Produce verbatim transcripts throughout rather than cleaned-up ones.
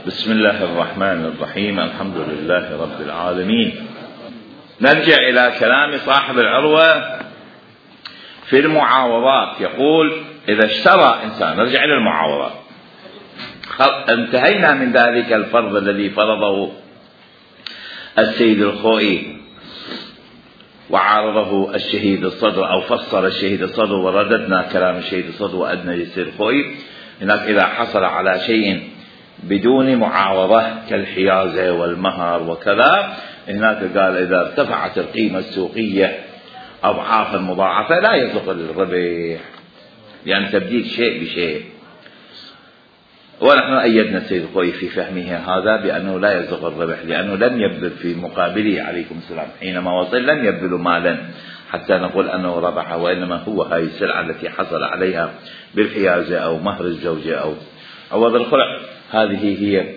بسم الله الرحمن الرحيم. الحمد لله رب العالمين. نرجع إلى كلام صاحب العروة في المعاوضات. يقول إذا اشترى إنسان، نرجع إلى المعاوضات، انتهينا من ذلك الفرض الذي فرضه السيد الخوئي وعارضه الشهيد الصدر، أو فسر الشهيد الصدر ورددنا كلام الشهيد الصدر وأدنى للسيد الخوئي. هناك إذا حصل على شيء بدون معاوضة كالحيازة والمهر وكذا، هناك قال إذا ارتفعت القيمة السوقية أضعافا مضاعفة لا يصدق الربح، يعني تبديل شيء بشيء. ونحن أيدنا السيد الخوئي في فهمه هذا بأنه لا يصدق الربح، لأنه لم يبذل في مقابله عليكم السلام حينما وصل لم يبذل مالا حتى نقول أنه ربح، وإنما هو هاي السلعة التي حصل عليها بالحيازة أو مهر الزوجة أو عوض الخلع، هذه هي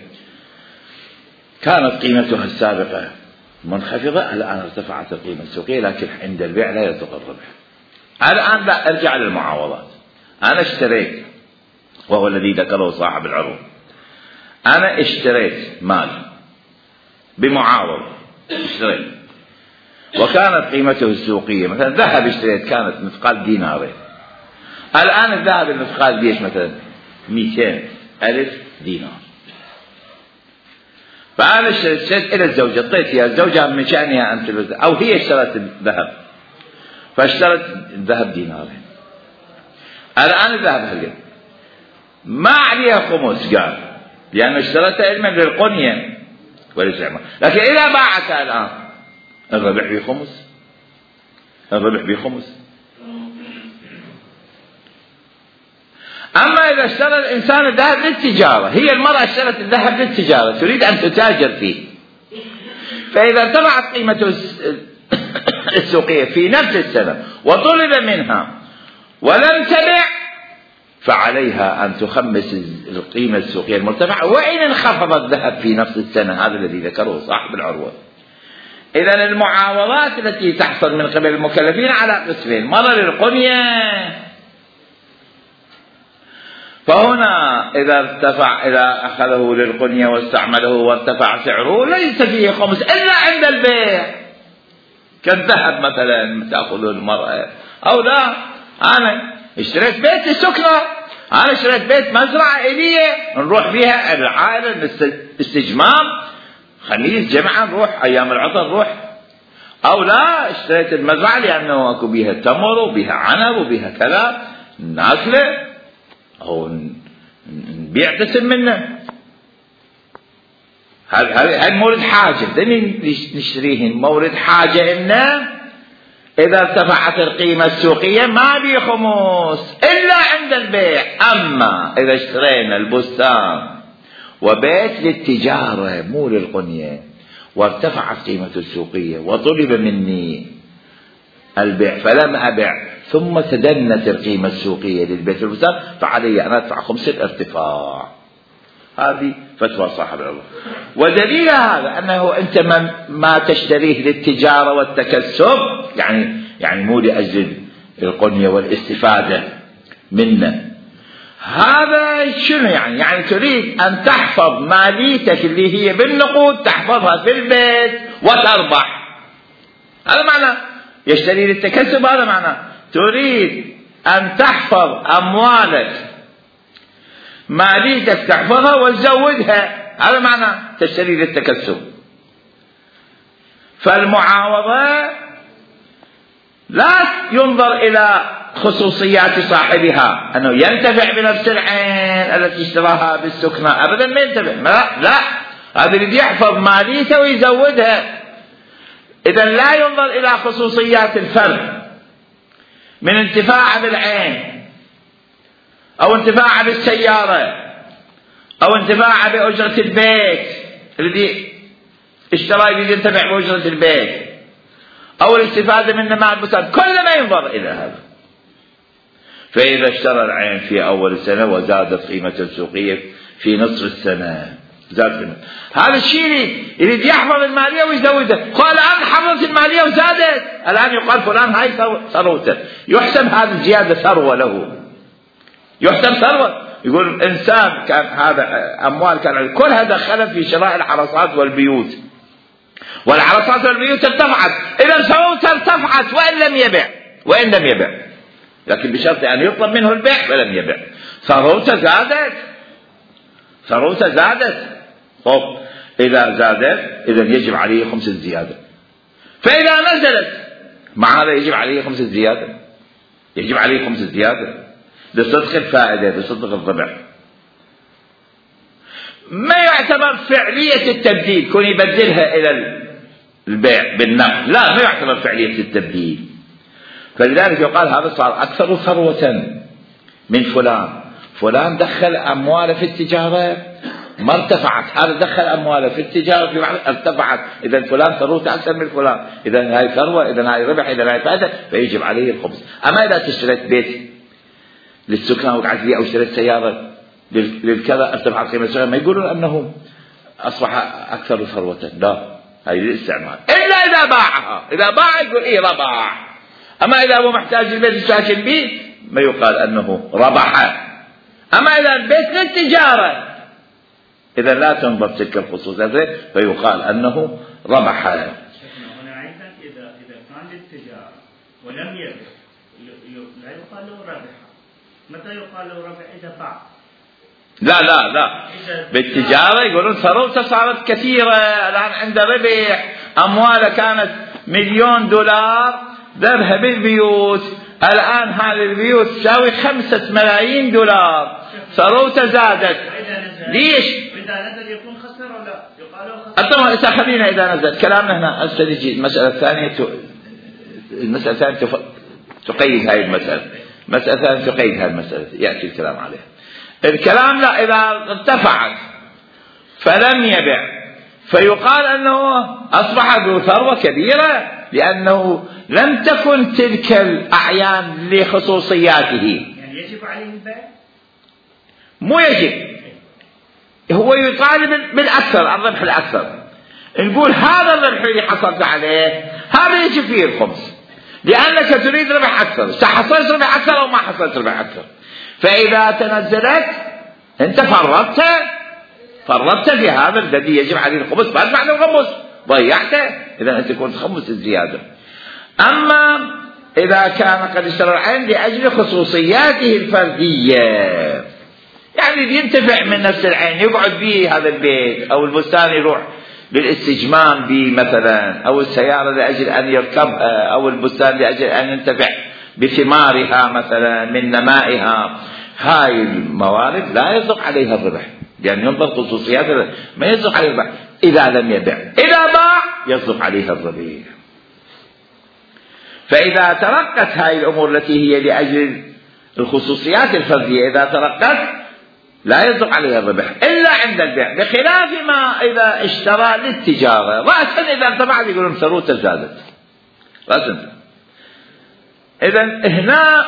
كانت قيمتها السابقة منخفضة، الآن ارتفعت القيمة السوقية، لكن عند البيع لا يصدق الربح. الآن لا أرجع للمعاوضات. أنا اشتريت، وهو الذي ذكره صاحب العروض، أنا اشتريت مال بمعاوضة، اشتريت وكانت قيمته السوقية مثلا ذهب اشتريت كانت مثقال دينارين، الآن الذهب المثقال بيش مثلا مئتين ألف دينار، فأنا اشتريت إلى الزوجة، اعطيت يا الزوجة من شأنها أن تلبس، أو هي اشترت الذهب فاشترت الذهب دينارين، الآن الذهب هل ما عليها خمس، قال لأن اشترتها علما للقنية وليس عمر، لكن إذا باعتها الآن الربح بخمس، الربح بخمس. أما إذا اشترى الإنسان الذهب للتجارة، هي المرأة اشترت الذهب للتجارة تريد أن تتاجر فيه، فإذا ارتفعت قيمته السوقية في نفس السنة وطلب منها ولم تبع، فعليها أن تخمس القيمة السوقية المرتفعة وإن انخفض الذهب في نفس السنة. هذا الذي ذكره صاحب العروة. إذن المعاوضات التي تحصل من قبل المكلفين على قسمين، مرة للقنية، فهنا إذا ارتفع إذا أخذه للقنية واستعمله وارتفع سعره ليس فيه خمس إلا عند البيع، كالذهب مثلا تأخذه المرأة، أو لا أنا اشتريت بيت السكنة، أنا اشتريت بيت مزرعة إلية نروح بها العائلة استجمام خميس جمعة نروح أيام العطر نروح، أو لا اشتريت المزرعة لأنه أكو بها تمر وبها عنب وبها كذا ناكله أو نبيع قسم منه، هذا مورد حاجة دني نشتريهن مورد حاجة إنه إذا ارتفعت القيمة السوقية ما بي خمس إلا عند البيع. أما إذا اشترينا البستان وبيت للتجارة مو للقنية وارتفعت قيمة السوقية وطلب مني البيع فلم أبع ثم تدنت القيمة السوقية للبيت والبستان، فعلي أن أدفع خمس الارتفاع. هذه فتوى صاحب العروة. ودليل هذا أنه أنت ما تشتريه للتجارة والتكسب، يعني يعني مو لأجل القنية والاستفادة منه، هذا شنو يعني؟ يعني تريد أن تحفظ ماليتك اللي هي بالنقود تحفظها في البيت وتربح، هذا معنى يشتري للتكسب، هذا معنى تريد أن تحفظ أموالك ماليتك تحفظها وتزودها، هذا معنى تشتري للتكسب. فالمعاوضة لا ينظر إلى خصوصيات صاحبها أنه ينتفع بنفس العين التي اشتراها بالسكنة، أبدا ما ينتفع، لا, لا. هذا اللي يحفظ ماليته ويزودها. إذن لا ينظر إلى خصوصيات الفرد من انتفاع بالعين أو انتفاع بالسيارة أو انتفاع بأجرة البيت الذي اشترى يريد ينتفع بأجرة البيت أو الاستفادة من نماء البستان، كل ما ينظر إلى هذا. فإذا اشترى العين في أول السنة وزادت قيمته السوقية في نصف السنة زاد قيمته، هذا الشيء يريد يحفظ المالية ويزودها، قال الآن حفظت المالية وزادت، الآن يقال فلان هاي ثروته، يحسب هذه الزيادة ثروة له، يحسب ثروة، يقول إنسان كان هذا أموال كان كلها دخلت في شراء العرصات والبيوت، والعرصات والبيوت ارتفعت، إذا ثروته ارتفعت وإن لم يبع، وإن لم يبع، لكن بشرط أن يطلب منه البيع ولم يبع، ثروته زادت، ثروته زادت. طب إذا زادت إذا يجب عليه خمس الزيادة. فإذا نزلت مع هذا يجب عليه خمس الزيادة، يجب عليه خمس الزيادة لصدق الفائدة، لصدق الربح. ما يعتبر فعلية التبديل كون يبدلها إلى البيع بالنقد، لا، ما يعتبر فعلية التبديل. فلذلك يقال هذا صار أكثر ثروة من فلان، فلان دخل أمواله في التجارة ما ارتفعت، هذا دخل أمواله في التجارة في بعض ارتفعت، إذا فلان ثروته أكثر من فلان، إذا هاي ثروة، إذا هاي ربح، إذا هاي فائدة، فيجب عليه الخمس. أما إذا اشتريت بيت للسكان وقعدت لي، أو اشتريت سيارة للكذا ارتفعت قيمة السيارة، ما يقولون أنه أصبح أكثر ثروة، لا، هاي للاستعمال، إلا إذا باعها. إذا باع يقول إيه ربح. أما إذا هو محتاج البيت الساكن به ما يقال أنه ربح. أما إذا البيت للتجارة إذا لا تنظر تلك الخصوصيات فيقال أنه ربح. هنا عندك إذا إذا كان للتجارة ولم يبع لا يقال له ربح. متى يقال له ربح؟ إذا باع. لا لا لا، بالتجارة يقولون ثروته صارت كثيرة، الآن عنده ربح، أمواله كانت مليون دولار ذبها بالبيوت، الآن هذه البيوت تساوي خمسة ملايين دولار، ثروته زادت. ليش؟ إذا نزل يكون خسر ولا يقال خسر؟ طبعا إذا خلينا إذا نزل كلامنا هنا هسه نجي المسألة الثانية، المسألة الثانية تقيد هذه المسألة، المسألة الثانية تقيد هذه المسألة يأتي الكلام عليها. الكلام لا، إذا ارتفعت فلم يبع فيقال أنه أصبح ذو ثروة كبيرة، لأنه لم تكن تلك الأعيان لخصوصياته. يعني يجب عليه البيع؟ مو يجب، هو يطالب بالأكثر، الربح الأكثر. نقول هذا الربح اللي حصلت عليه هذا يجب فيه الخمس، لأنك تريد ربح أكثر، سحصلت ربح أكثر أو ما حصلت ربح أكثر. فإذا تنزلت أنت فرطت فرطت في هذا الذي يجب عليه الخمس، فأدفع الخمس ضيعته، إذا أنت كنت خمس الزيادة. أما إذا كان قد اشترى العين لأجل خصوصياته الفردية، يعني ينتفع من نفس العين، يقعد به هذا البيت أو البستان، يروح للاستجمام به مثلا، أو السيارة لأجل أن يركبها، أو البستان لأجل أن ينتفع بثمارها مثلا من نمائها، هاي الموارد لا يصدق عليها الربح، يعني ينظر خصوصيات الربح، ما يصدق عليها الربح إذا لم يبع. إذا باع يصدق عليها الربح. فإذا ترقت هاي الأمور التي هي لأجل الخصوصيات الفردية، إذا ترقت لا يصدق عليها الربح إلا عند البيع، بخلاف ما إذا اشترى للتجارة رأسا، إذا ارتفعت يقولون ثروته زادت رأسا. إذا هنا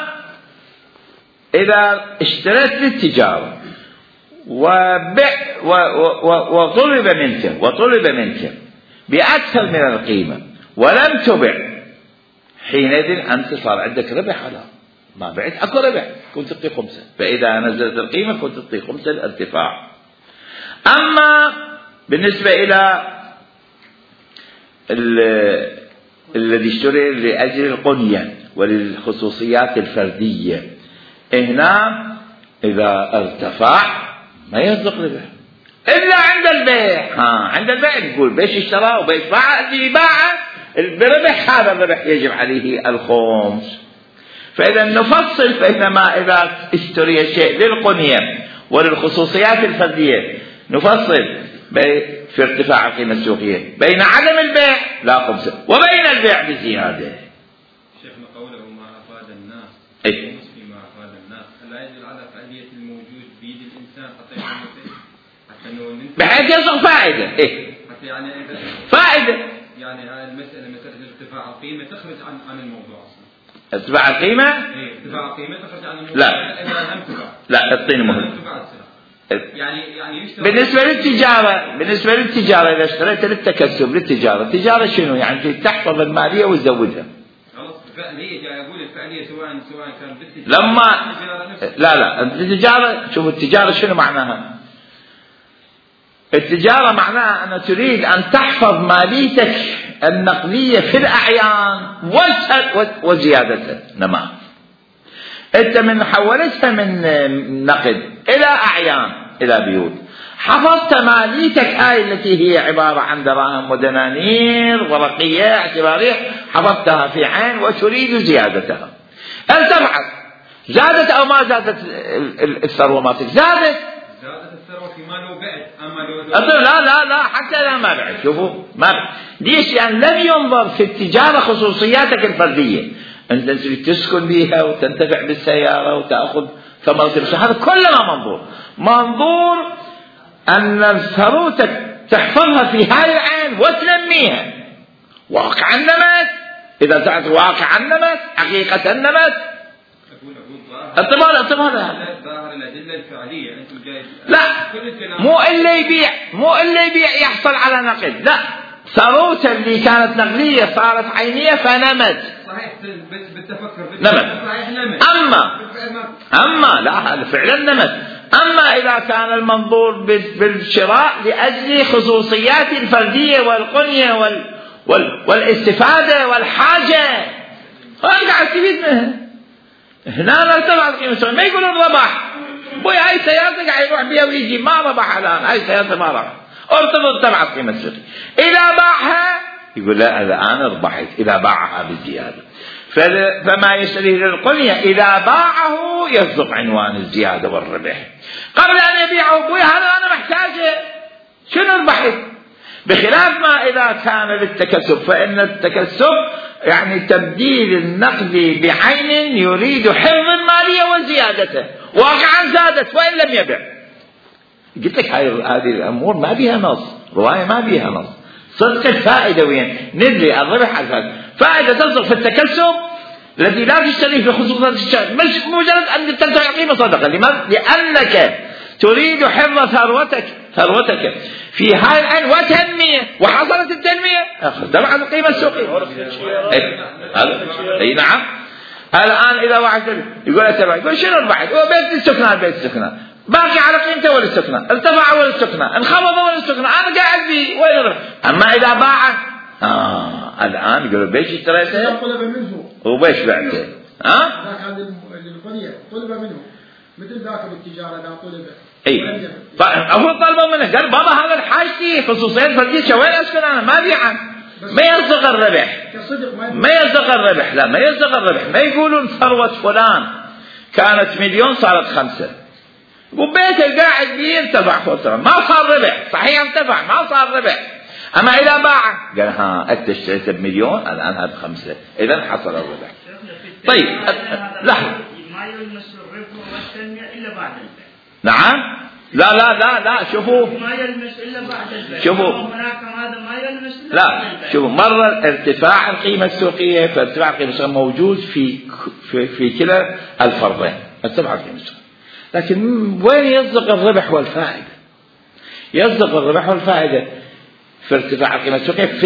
إذا اشتريت للتجارة وبع وطلب منك وطلب منك بأكثر من القيمة ولم تبع، حينئذ أنت صار عندك ربح، على ما بعت أكو ربح، كنت تعطي خمسة، فإذا نزلت القيمة كنت تعطي خمسة الارتفاع. أما بالنسبة إلى الذي اشتري لأجل القنية وللخصوصيات الفردية، هنا إذا ارتفع ما يصدق ربح إلا عند البيع. ها عند البيع نقول بيش اشتراه وبيش باع، اللي باعه بربح هذا الربح يجب عليه الخمس. فإذا نفصل، فإنما إذا اشتري شيء للقنية وللخصوصيات الفردية نفصل في ارتفاع القيمة السوقية بين عدم البيع لا خمسة وبين البيع بزيادة. شيخنا قوله ما أفاد الناس إيه؟ ما أفاد الناس لا يدل على فعالية الموجود بيد الإنسان حتى يكون حتى إنه بحيث يصل فائدة. إيه؟ حتى يعني فائدة. يعني هاي المسألة مسألة ارتفاع القيمة تخرج عن عن الموضوع أصلا. ارتفاع القيمة؟ إيه ارتفاع القيمة تخرج عن الموضوع. لا. إذا لم تباع. لا اعطيني مهم. يعني يعني بالنسبة للتجارة، بالنسبة للتجارة إذا اشتريت للتكسب للتجارة، التجارة شنو؟ يعني تحفظ المالية وتزودها. خلاص فعلية، جاي أقول الفعلية السوقية سواء سواء كان بالتجارة لما لا لا التجارة، شوف التجارة شنو معناها؟ التجارة معناها أن تريد أن تحفظ ماليتك النقدية في الأعيان وزيادتها نماء. أنت من حولتها من نقد إلى أعيان إلى بيوت، حفظت ماليتك هاي التي هي عبارة عن دراهم ودنانير ورقية اعتبارية، حفظتها في عين وتريد زيادتها. ارتفعت، زادت أو ما زادت الثروة مالتك؟ زادت. زادت الثروة فيما لو بعت، أما لو لا لا لا حتى لا ما بعت. شوفوا ما بعت. ليش؟ يعني لم ينظر في التجارة خصوصياتك الفردية، أنت تريد تسكن بها وتنتفع بالسيارة وتأخذ ثمرة الشهر، هذا كله منظور. منظور أن ثروتك تحفظها في هاي العين وتنميها. واقع النمط، إذا تعرف واقع النمط حقيقة النمط الطبال الطبال ظاهر الأدلة الفعلية. أنتم جاي لا مو اللي يبيع مو اللي يبيع يحصل على نقد، لا ثروته اللي كانت نقدية صارت عينية فنمت. صحيح بالتفكر نمت. صحيح نمت. أما أما لا هذا فعلا نمت. أما إذا كان المنظور بالشراء لأجل خصوصيات الفردية والقنية وال وال والاستفادة والحاجة، أنا قاعد استفيد منها. هنا لا تبع القيمة، ما يقولون ربح. بوي هاي سيارتك قاعد يروح بيها ويجي، ما ربح الآن، هاي سيارته ما ربح، ارتبط تبع القيمة السوقية. إذا باعها يقول لا الآن ربحت، إذا باعها بالزيادة. فما يشتريه للقنية إذا باعه يصدق عنوان الزيادة والربح. قبل أن يبيعه بوي هذا أنا محتاجه، شنو ربحت؟ بخلاف ما إذا كان للتكسب، فإن التكسب يعني تبديل النقد بعين يريد حفظ المالية وزيادته، واقعا زادت وإن لم يبع. قلت لك هذه الأمور ما بيها نص، رواية ما بيها نص. صدق الفائدة وين؟ ندري الربح على الفائدة. فائدة تصدق في التكسب الذي لا تشتري في خصوصات الشهر، مش مجرد أن تدفع قيمة صدقة. لماذا؟ لأنك تريد حفظ ثروتك ثروتك في هاي العين وتنمية، وحصلت التنمية تبع القيمة السوقية. اي نعم. الآن إذا واحد يقول أتبع يقول شنو ربحت؟ هو بيت الاستثناء بيت الاستثناء باقي على قيمته ولا استثناء، ارتفع ولا استثناء، انخفض ولا استثناء، أنا قاعد بي وين ربح. أما إذا باع آه الآن يقول بيش اشتريته وبيش بعته. ها؟ ذاك عند القنية طلب منه مثل ذاك بالتجارة ذا طلب. اي فأفضل طلبوا منه قال بابا هذا الحاجتي خصوصيات فردية وين أسكن أنا ما بيعه. ما يصدق الربح، ما يصدق الربح، لا ما يصدق الربح. ما يقولون ثروة فلان كانت مليون صارت خمسة وبيته قاعد بيرتفع فترة ما صار ربح. صحيح ارتفع ما صار ربح. أما إذا باع قال ها أنت اشتريته بمليون الآن هذا خمسة، إذا حصل الربح. طيب لحظة، ما يلمس الربح والتنمية إلا بعد البيع. نعم لا لا لا لا شوفوا ما يلمس إلا بعد البيع. شوفوا هناك هذا ما يلمس إلا لا بعد البيع. شوفوا مرة ارتفاع القيمة السوقية، فارتفاع القيمة السوقية موجود في في, في كلا الفرضين، ارتفاع القيمة السوقية. لكن وين يصدق الربح والفائدة؟ يصدق الربح والفائدة في ارتفاع القيمة السوقية في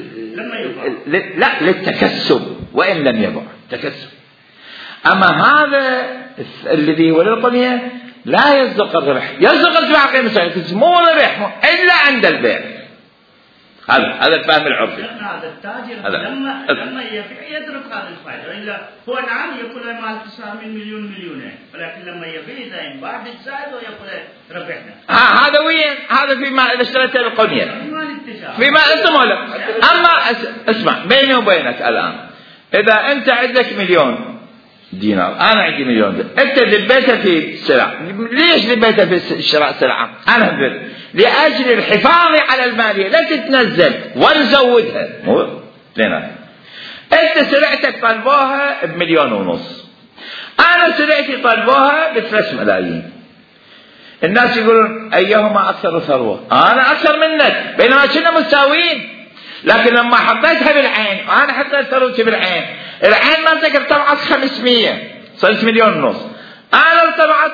ال... لا للتكسب وإن لم يبع تكسب. أما هذا الذي هو للقنية لا يصدق الربح، يصدق ارتفاع القيمة السوقية مو ربح إلا عند البيع. هذا هذا الفهم العرفي. هذا التاجر لما لما يبيع يترك هذا الفائدة، وإلا هو نعم يقول مال تسعة مليون مليونين، ولكن لما يبيع زين بعد الزائد ويقول ربحنا. ها هذا وين؟ هذا فيما إذا اشتريته القنية. فيما أنت مولك. أما اسمع بيني وبينك الآن، إذا أنت عندك مليون دينار، أنا عندي مليون دينار، أنت لبيته في سلع. ليش لبيته في شراء سلعة؟ أنا بل. لأجل الحفاظ على المالية لا تتنزل ونزودها. مو لنا أنت سلعتك طلبوها بمليون ونص، أنا سلعتي طلبوها بثلاث ملايين. الناس يقولون أيهما أكثر ثروة؟ أنا أكثر منك، بينما كنا مساويين. لكن لما حطيتها بالعين وأنا حطيت ثروتي بالعين، العين مالتك ارتفعت خمسمية صرت مليون ونص، أنا ارتفعت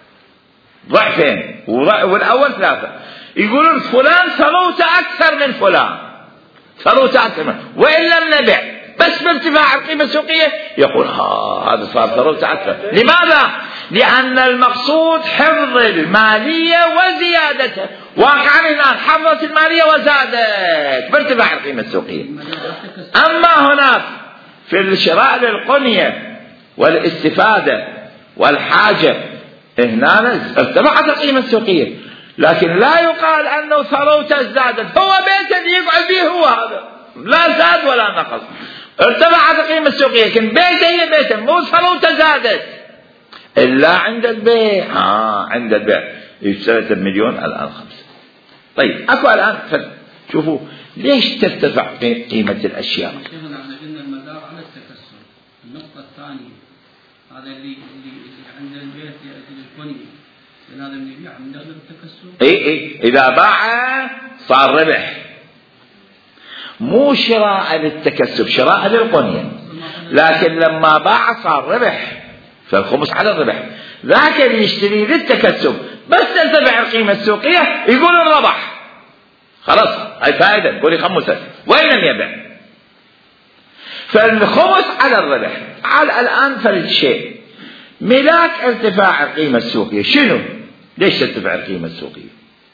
ضعفين والأول ثلاثة. يقولون فلان ثروته أكثر من فلان، ثروته أكثر من، وإن لم نبع بس بارتفاع القيمة السوقية يقول ها هذا صار ثروة أكثر. لماذا؟ لأن المقصود حفظ المالية وزيادتها. واقعا الآن حفظت المالية وزادت بارتفاع القيمة السوقية. أما هناك في الشراء للقنية والاستفادة والحاجة هنا ارتفعت القيمة السوقية، لكن لا يقال أنه ثروته ازدادت. هو بيت يقعد به هو هذا لا زاد ولا نقص، ارتفعت القيمة السوقية، لكن بيته هي بيته مو ثروته زادت إلا عند البيع. آه عند البيع اشتريت بمليون الآن خمسة. طيب أكو الآن شوفوا ليش ترتفع قيمة الأشياء؟ شيخنا احنا قلنا المدار على التكسر. النقطة الثانية هذا اللي اللي عند البيت يأتي القنية، لأن هذا اللي يبيع من داخل التكسر. إيه إيه إذا باع صار ربح، مو شراء للتكسب، شراء للقنية، لكن لما باع صار ربح، فالخمس على الربح. ذاك اللي يشتري للتكسب بس ترتفع القيمة السوقية يقول الربح، خلاص هاي فائدة، يقول خمسة وين لم يبع. فالخمس على الربح. على الآن فرد شيء ملاك ارتفاع القيمة السوقية. شنو؟ ليش ترتفع القيمة السوقية؟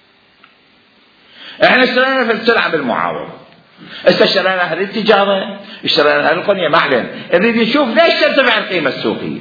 احنا اشترينا في السلعة بالمعاوضة، استشرينا هذه التجارة، اشترينا هذه القنية، ما علينا، نريد نشوف ليش ترتفع القيمة السوقية.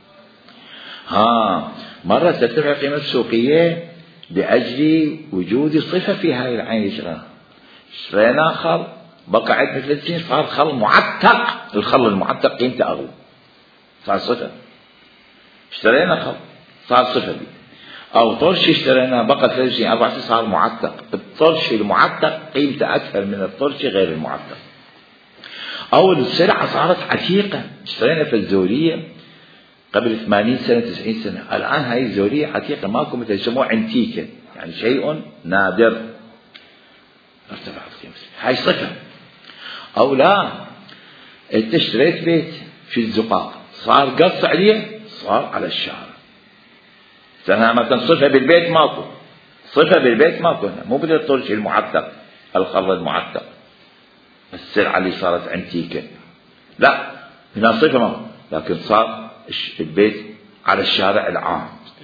ها مرة ترتفع القيمة السوقية لأجل وجود صفة في هاي العين اللي اشتريناها. اشترينا خل بقى عدة ثلاث سنين صار خل معتق، الخل المعتق قيمته أغلى، صار صفة. اشترينا خل صار صفة بي. أو طرش اشترينا بقى ثلاث سنين أربع سنين صار معتق. الطرش المعتق قيمته أكثر من الطرش غير المعتق. أو السلعة صارت عتيقة، اشترينا في الزورية قبل ثمانين سنة تسعين سنة، الآن هاي الزورية عتيقة ماكو مثل يسموه عنتيكة، يعني شيء نادر، ارتفعت قيمته. هاي صفة. أو لا انت اشتريت بيت في الزقاق صار قص عليه صار على الشارع. سنة مثلا صفة بالبيت ماكو، صفة بالبيت ماكو هنا، مو مثل الطرش المعتق الخل المعتق السلعة اللي صارت عنتيكة، لا هنا صفة ماكو، لكن صار البيت على الشارع العام.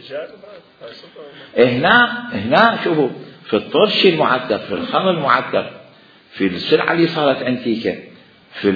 هنا هنا شوفوا في الطرش المعتق، في الخل المعتق، في السلعة اللي صارت عنتيكة، في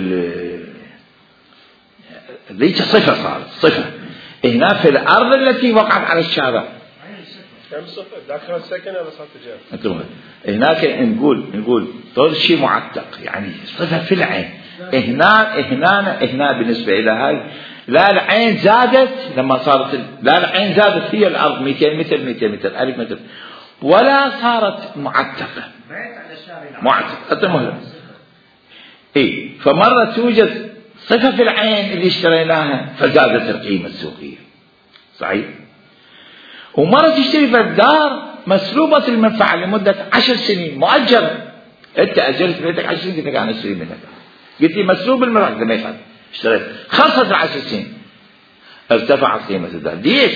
ذيك صفة صارت صفة. هنا في الأرض التي وقعت على الشارع كم صفة داخل سكن ولا صار تجارة؟ هناك نقول نقول طرشي معتق يعني صفة في العين. هنا هنا هنا بالنسبة إلى هاي لا العين زادت لما صارت، لا العين زادت هي الأرض مئتين متر مئتين متر ألف متر، ولا صارت معتقة معتقة. إيه فمرة توجد صفة في العين اللي اشتريناها فزادت القيمة السوقية، صحيح. ومرة تشتري في الدار مسلوبة المنفعة لمدة عشر سنين مؤجرة، أنت أجرت بيتك عشر سنين، قلت لك أنا أشتري منك، قلت لي مسلوب المنفعة ما يفعل، اشتريت خلصت العشر سنين ارتفعت قيمة الدار. ليش؟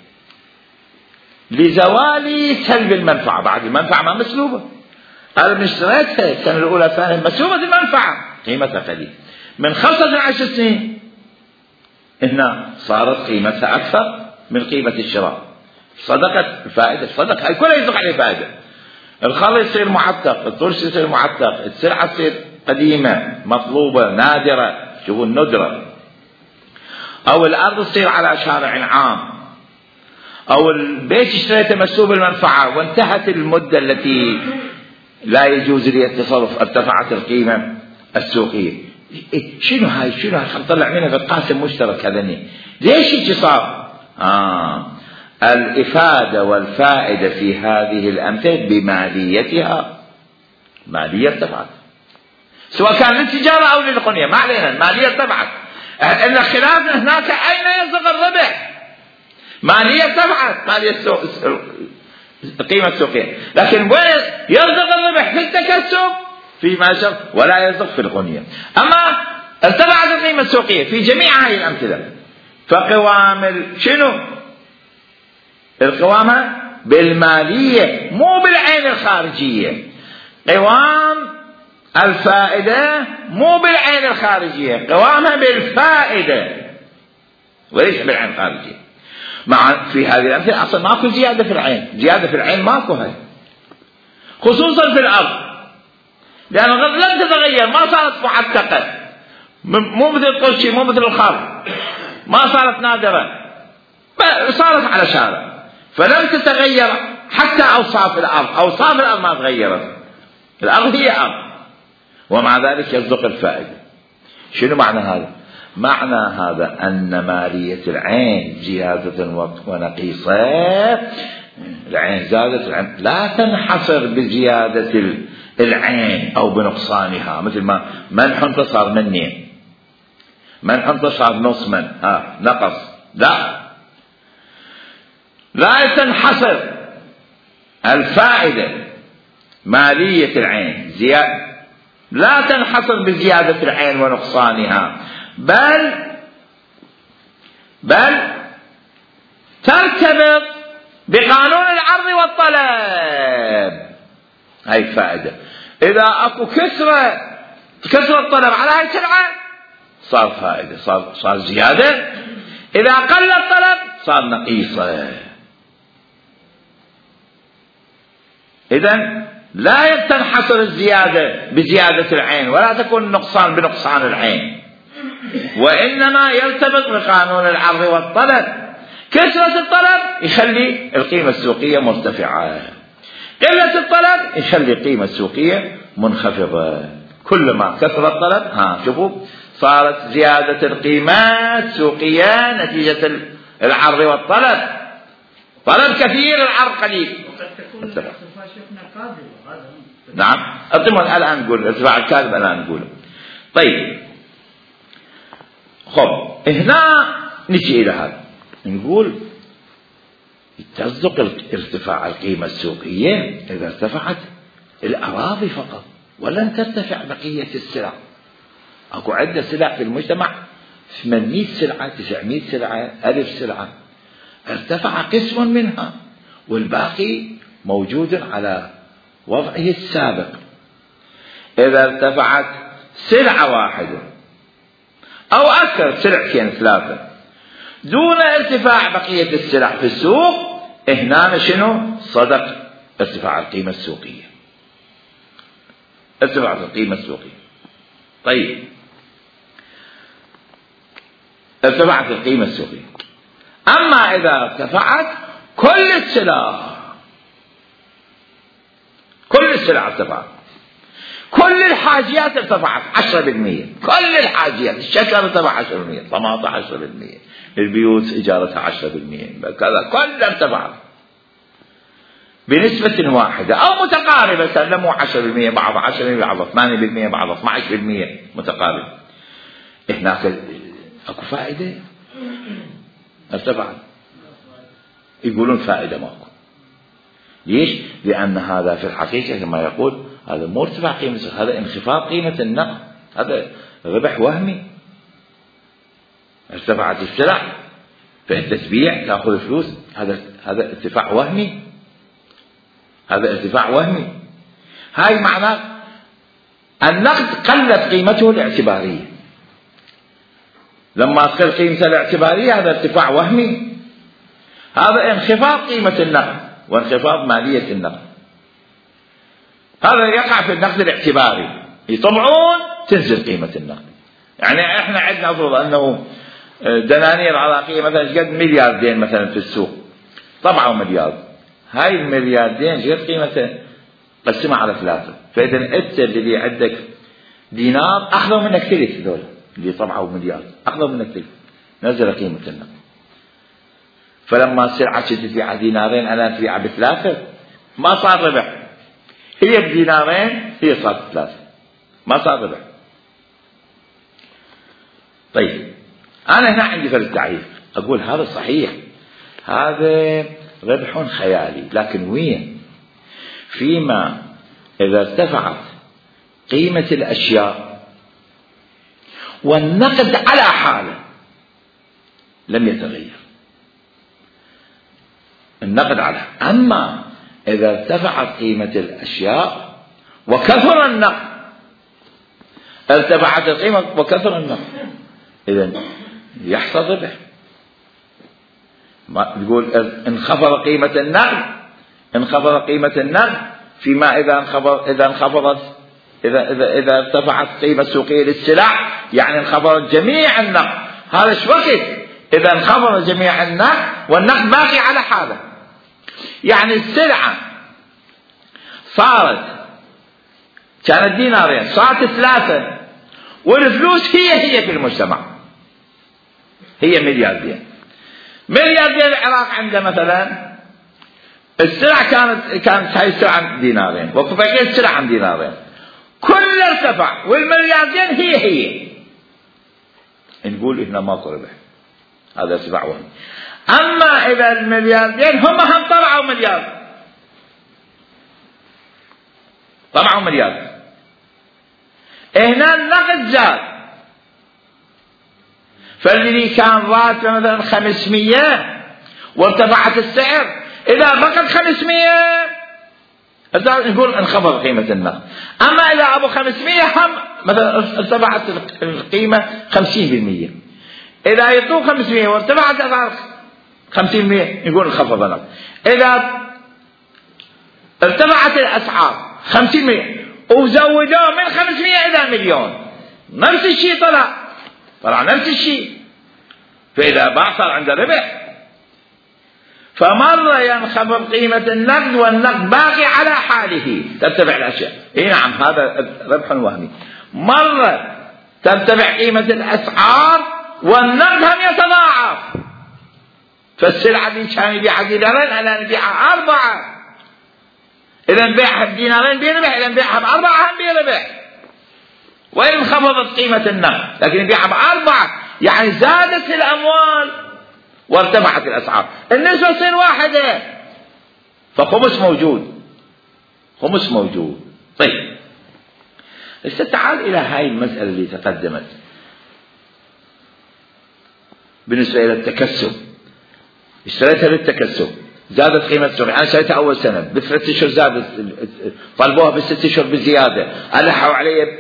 لزوال سلب المنفعة، بعد المنفعة ما مسلوبة. أنا من اشتريتها السنة الأولى الثانية مسلوبة المنفعة قيمتها قليل، من خلصت العشر سنين هنا صارت قيمتها أكثر من قيمة الشراء، صدقت الفائدة، صدق هاي كلها يصدق عليه فائدة. الخل يصير معتق، الطرش يصير معتق، السلعة تصير قديمة مطلوبة نادرة، شوفوا الندرة. أو الأرض تصير على شارع عام، أو البيت اشتريته مسلوب المنفعة وانتهت المدة التي لا يجوز لي التصرف، ارتفعت القيمة السوقية. شنو هاي شنو هاي نطلع منها في القاسم مشترك هذني. ليش هيك صار؟ آه الإفادة والفائدة في هذه الأمثلة بماليتها، مالية ارتفعت سواء كان للتجارة أو للقنية ما علينا، المالية ارتفعت. إن خلافنا هناك أين يصدق الربح؟ مالية ارتفعت، مالية السوق القيمة السوقية، لكن وين يصدق الربح؟ في التكسب فيما يشرب، ولا يصدق في القنية. أما ارتفعت القيمة السوقية في جميع هذه الأمثلة. فقوام شنو؟ القوامة بالمالية مو بالعين الخارجية. قوام الفائدة مو بالعين الخارجية، قوامها بالفائدة وليس بالعين الخارجية. مع في هذه الأمثلة أصلا ماكو زيادة في العين، زيادة في العين ماكو هاي، خصوصا في الأرض، لأن الأرض لم تتغير، ما صارت محققة، مو مثل القرشي، مو مثل الخار، ما صارت نادرة، صارت على شارع، فلم تتغير حتى أوصاف الأرض، أوصاف الأرض ما تغيرت، الأرض هي أرض، ومع ذلك يصدق الفائدة. شنو معنى هذا؟ معنى هذا أن مالية العين زيادة ونقيصة، العين زادت، العين لا تنحصر بزيادة العين أو بنقصانها، مثل ما منح صار منين، منح صار نص من، ها نقص، لا لا تنحصر الفائدة مالية العين زيادة، لا تنحصر بزيادة العين ونقصانها، بل بل ترتبط بقانون العرض والطلب. هاي الفائدة، إذا أكو كسرة كسر الطلب على هاي السلعة صار فائدة، صار صار زيادة، إذا قل الطلب صار نقيصة. إذن لا تنحصر الزيادة بزيادة العين، ولا تكون النقصان بنقصان العين، وإنما يرتبط بقانون العرض والطلب. كثرة الطلب يخلي القيمة السوقية مرتفعة، قلة الطلب يخلي القيمة السوقية منخفضة. كلما كثر الطلب، ها شوفوا صارت زيادة القيمة السوقية نتيجة العرض والطلب، طلب كثير العرض قليل. وقد تكون الارتفاع شفنا قابل. نعم، أطمئن الآن نقول ارتفاع الكاذب الآن نقوله. طيب خب، هنا نجي إلى هذا نقول تصدق ارتفاع القيمة السوقية إذا ارتفعت الأراضي فقط ولن ترتفع بقية السلع. أكو عدة سلع في المجتمع، ثمانمئة سلعة، تسعمئة سلعة، ألف سلعة، ارتفع قسم منها والباقي موجود على وضعه السابق. إذا ارتفعت سلعة واحدة أو أكثر، سلعتين ثلاثة، دون ارتفاع بقية السلع في السوق، هنا شنو؟ صدق ارتفاع القيمة السوقية، ارتفاع القيمة السوقية. طيب ارتفعت القيمة السوقية. أما إذا ارتفعت كل السلع، كل السلع ارتفعت، كل الحاجيات ارتفعت عشرة بالمئة، كل الحاجيات، الشكر ارتفع عشرة بالمئة، الطماطم عشرة بالمئة، البيوت إجارتها عشرة بالمئة، كذا كل ارتفع بنسبة واحدة أو متقاربة، سلموا عشرة بالمئة بعض، عشرة بالمئة بعض، ثمانية بالمئة بعض، اثني عشر بالمئة متقارب. هناك أكو فائدة ارتفعت، يقولون فائدة ماكو. ليش؟ لأن هذا في الحقيقة كما يقول هذا مو ارتفاع قيمة، هذا انخفاض قيمة النقد، هذا ربح وهمي. ارتفعت السلع فأنت تبيع تأخذ فلوس، هذا هذا ارتفاع وهمي، هذا ارتفاع وهمي. هاي معناه النقد قلت قيمته الاعتبارية، لما تقل قيمته الاعتبارية هذا ارتفاع وهمي، هذا انخفاض قيمة النقد وانخفاض مالية النقد. هذا يقع في النقد الاعتباري، يطبعون تنزل قيمة النقد. يعني احنا عندنا افرض انه دنانير عراقية مثلا قد مليار دين مثلا في السوق، طبعوا مليار، هاي المليار دين قد قيمته قسمها على ثلاثة، فإذا انت اللي عندك دينار اخذوا منك ثلث، ذول اللي طبعوا مليار اخذوا منك ثلث، نزل قيمة النقد. فلما السلعة تبيع دينارين أنا تبيع بثلاثة، ما صار ربح، هي بدينارين هي صارت ثلاثة، ما صار ربح. طيب أنا هنا عندي فرق تعريف، أقول هذا صحيح، هذا ربح خيالي، لكن وين؟ فيما إذا ارتفعت قيمة الأشياء والنقد على حاله لم يتغير، النقد على. أما إذا ارتفعت قيمة الأشياء وكثر النقد ارتفعت القيمة وكثر النقد، إذن يحصل ربح. يقول انخفض قيمة النقد، انخفض قيمة النقد فيما إذا انخفض إذا انخفضت إذا إذا إذا ارتفعت قيمة السوقية للسلع، يعني انخفضت جميع النقد. هذا ايش وقت؟ إذا انخفض جميع النقد والنقد باقي على حاله، يعني السلعة صارت كانت دينارين صارت ثلاثة، والفلوس هي هي في المجتمع هي ملياردين. ملياردين العراق عنده مثلا السلع كانت كانت هاي السلعة دينارين وبقية السلع عن دينارين، كل ارتفع والملياردين هي هي، نقول هنا ماكو ربح، هذا ارتفاع وهمي. أما إذا الملياردين هم هم طلعوا مليار، طلعوا مليار، هنا النقد زاد، فالذي كان راتبه مثلا خمسمية وارتفعت السعر، إذا بقت خمسمية نقول انخفض قيمة النقد. أما إذا أبو خمسمية هم مثلا ارتفعت القيمة خمسين بالمية، إذا يطوق خمسمية وارتفعت أسعار خمسين بالمية نقول انخفض النقد. إذا ارتفعت الأسعار خمسين بالمية وزودوه من خمسمية إلى مليون، نفس الشيء طلع طلع نفس الشيء، فإذا باع صار عنده ربح. فمرة ينخفض قيمة النقد والنقد باقي على حاله ترتفع الأشياء، إيه نعم هذا ربح وهمي. مرة ترتفع قيمة الأسعار والنقد هم يتضاعف، فالسلعة اللي كان يبيعها دينارين الآن يبيعها أربعة، إذا نبيعها بدينارين بيربح، إذا نبيعها بأربعة هم بيربح، وإن انخفضت قيمة النقد لكن يبيعها بأربعة، يعني زادت الأموال وارتفعت الأسعار، النسبة تصير واحدة، فخمس موجود، خمس موجود. طيب تعال إلى هاي المسألة اللي تقدمت بالنسبة إلى التكسب. اشتريتها للتكسب، زادت قيمة السوق، أنا اشتريتها أول سنة بثلاث أشهر زادت، طلبوها بالست أشهر بزيادة، ألحوا علي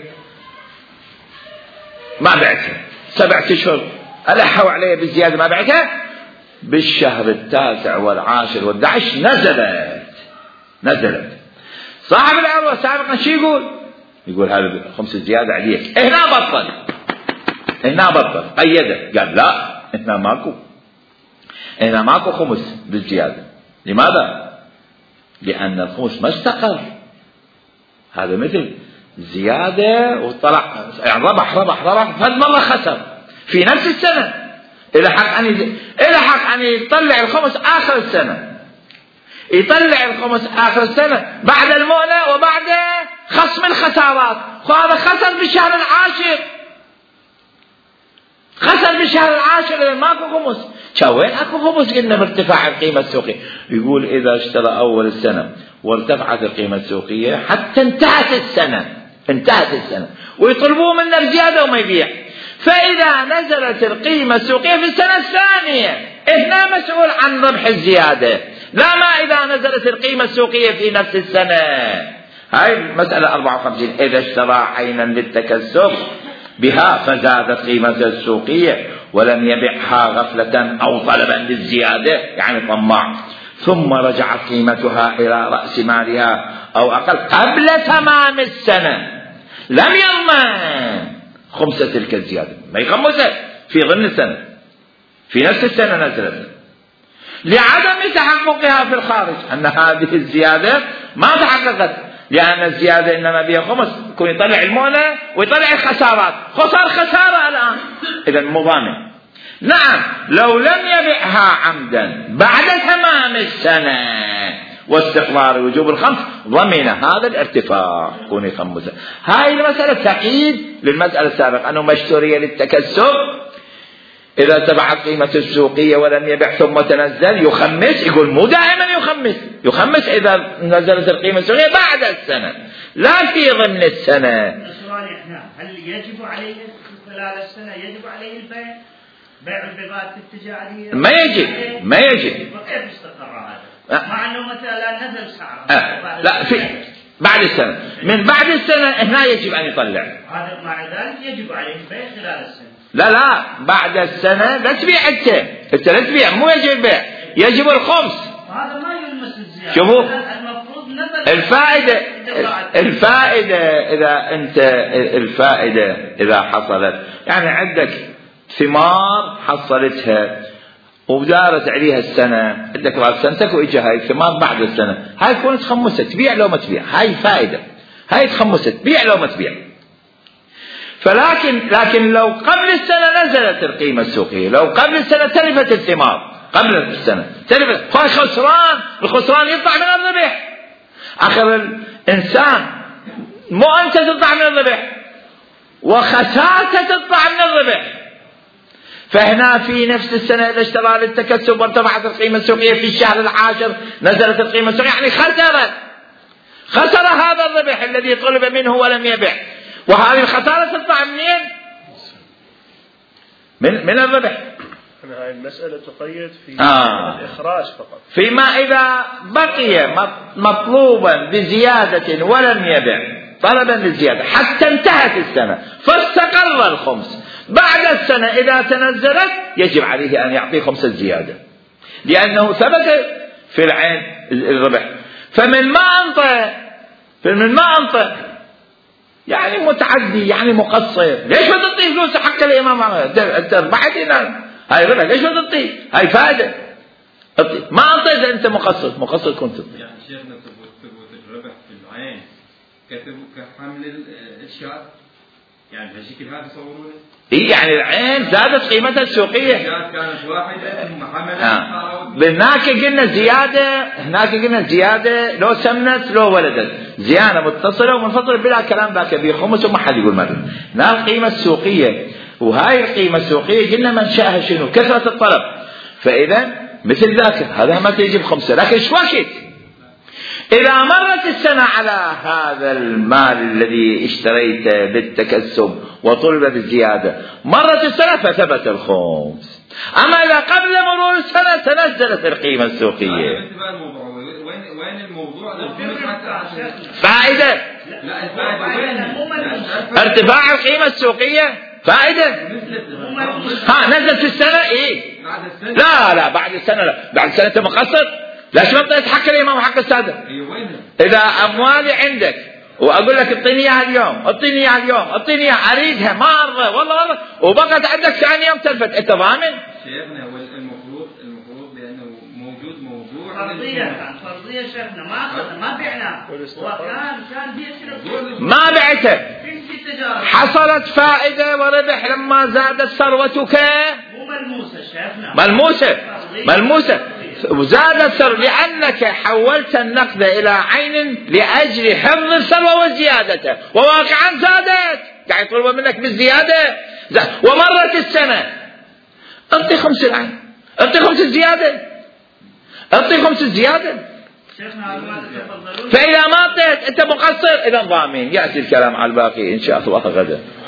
ما بعتها، سبعة أشهر ألحوا علي بزيادة ما بعتها، بالشهر التاسع والعاشر والدعش نزلت نزلت صاحب العروة سابقا شو يقول؟ يقول هذا خمس زيادة عليك، هنا بطل هنا بطل قيده، قال لا هنا ماكو، هنا ماكو خمس بالزيادة. لماذا؟ لأن الخمس ما استقر، هذا مثل زيادة وطلع يعني ربح ربح ربح فهذا مرة خسر في نفس السنة، إلى حق أن إلى حق أن يطلع الخمس آخر السنة، يطلع الخمس آخر السنة بعد المؤنة وبعد خصم الخسارات، وهذا خسر بالشهر العاشر، خسر بالشهر العاشر إذا ماكو خمس. شوين أكو خمس؟ قلنا بارتفاع القيمة السوقية. يقول إذا اشترى أول السنة وارتفعت القيمة السوقية حتى انتهت السنة، انتهت السنة ويطلبوه منه بزيادة وما يبيع، فإذا نزلت القيمة السوقية في السنة الثانية هنا مسؤول عن ربح الزيادة، لا ما إذا نزلت القيمة السوقية في نفس السنة. هاي مسألة أربعة وخمسين. إذا اشترى عينا للتكسب بها فزادت قيمتها السوقية ولم يبعها غفلة أو طلبا للزيادة يعني طماع، ثم رجعت قيمتها إلى رأس مالها أو أقل قبل تمام السنة، لم يضمن خمس تلك الزيادة، ما يخمسها في ضمن السنة، في نفس السنة نزلت، لعدم تحققها في الخارج أن هذه الزيادة ما تحققت، لأن الزيادة إنما بها خمس، يكون يطلع المؤنة ويطلع الخسارات، خسر خسارة الآن، إذا مضامن. نعم لو لم يبيعها عمدا بعد تمام السنة واستقرار وجوب الخمس ضمن هذا الارتفاع، كوني خمسة. هاي المسألة تأكيد للمسألة السابقة أنه مشترية للتكسب، إذا تبعت قيمة السوقية ولم يبيع ثم تنزل يخمس، يقول مو دائما يخمس، يخمس إذا نزلت القيمة السوقية بعد السنة لا في ضمن السنة. السؤال إحنا هل يجب عليه خلال السنة يجب عليه البيع بيع البضاعة التجارية؟ ما يجب ما يجب. وكيف استقر هذا؟ مع أنه مثلا نزل سعره أه. لا في بعد السنة. من بعد السنة هنا يجب أن يطلع. هذا مع ذلك يجب عليه البيع خلال السنة. لا لا بعد السنة لا تبيع أنت، أنت لا تبيع، مو يجب البيع، يجب الخمس. هذا ما يلمس الزيادة. شوفوا المفروض نبذ الفائدة، الفائدة إذا أنت الفائدة إذا حصلت، يعني عندك ثمار حصلتها ودارت عليها السنة، عندك بعد سنتك وإجا هاي الثمار بعد السنة، هاي تكون تخمست، تبيع لو ما تبيع، هاي فائدة، هاي تخمست تبيع لو ما تبيع. فلكن لكن لو قبل السنة نزلت القيمة السوقية، لو قبل السنة تلفت الثمار قبل السنة تلفت، فهي خسران، الخسران يطلع من الربح. آخر الإنسان مو أنت تطلع من الربح وخسارته تطلع من الربح. فهنا في نفس السنة إذا اشترى للتكسب وارتفعت القيمة السوقية في الشهر العاشر نزلت القيمة السوقية، يعني خسر خسر هذا الربح الذي طلب منه ولم يبع. وهذه الخسارة تطلع منين؟ من من الربح. هاي المسألة تقيد في آه. الإخراج فقط. فيما إذا بقي مطلوبا بزيادة ولم يبع طلبا للزيادة حتى انتهت السنة فاستقر الخمس، بعد السنة إذا تنزلت يجب عليه أن يعطي خمس الزيادة لأنه ثبت في العين الربح. فمن ما أنطى فمن ما أنطى يعني متعدي، يعني مقصر، ليش ما تعطي فلوس حق الإمام أنت ربحت هنا، هاي ربح، ليش ما تعطي؟ هاي فائدة، ما أنطيت أنت مقصر، مقصر كنت يعني شيخنا ثبوت ثبوت الربح في العين كحمل الشاة، يعني بهالشكل هذا تصورونه؟ إيه يعني العين زادت قيمتها السوقية. كانت واحدة ثم حملت. آه. هناك قلنا زيادة، هناك قلنا زيادة لو سمنت لو ولدت، زيادة متصلة ومنفصلة بلا كلام ذاك بخمس وما حد يقول مرة. هنا القيمة السوقية، وهاي القيمة السوقية قلنا منشأها شنو؟ كثرة الطلب. فإذا مثل ذاك هذا ما تجي بخمسة، لكن شو وقت إذا مرت السنة على هذا المال الذي اشتريته بالتكسب وطلب بالزيادة، مرت السنة فثبت الخمس. أما إذا قبل مرور السنة تنزلت القيمة السوقية. وين الموضوع؟ فائدة. لا الفائدة وين؟ ارتفاع القيمة السوقية فائدة. ها نزلت في السنة إيه؟ لا لا بعد السنة لا، بعد السنة أنت مقصر، لا شو بطلت حق الإمام وحق السادة. إذا أموالي عندك وأقول لك اعطيني إياها اليوم، اعطيني إياها اليوم، اعطيني إياها، أريدها ما أرضى والله والله، وبقت عندك ثاني يوم تلفت، أنت ضامن؟ شيخنا المفروض المفروض لأنه موجود موضوع فرضية فرضية شيخنا ما أخذنا ما بعنا، وكان كان بيشتري ما بعته، حصلت فائدة وربح لما زادت ثروتك. مو ملموسة شيخنا، ملموسة ملموسة وزادت ثروة لأنك حولت النقد إلى عين لأجل حفظ الثروة وزيادته، وواقعا زادت قاعد يطلب منك بالزيادة. ومرت السنة أعطي خمس العين، أعطي خمس الزيادة، أعطي خمس الزيادة. فإذا ما أعطيت أنت مقصر، إذا ضامن. يأتي الكلام على الباقي إن شاء الله غدا.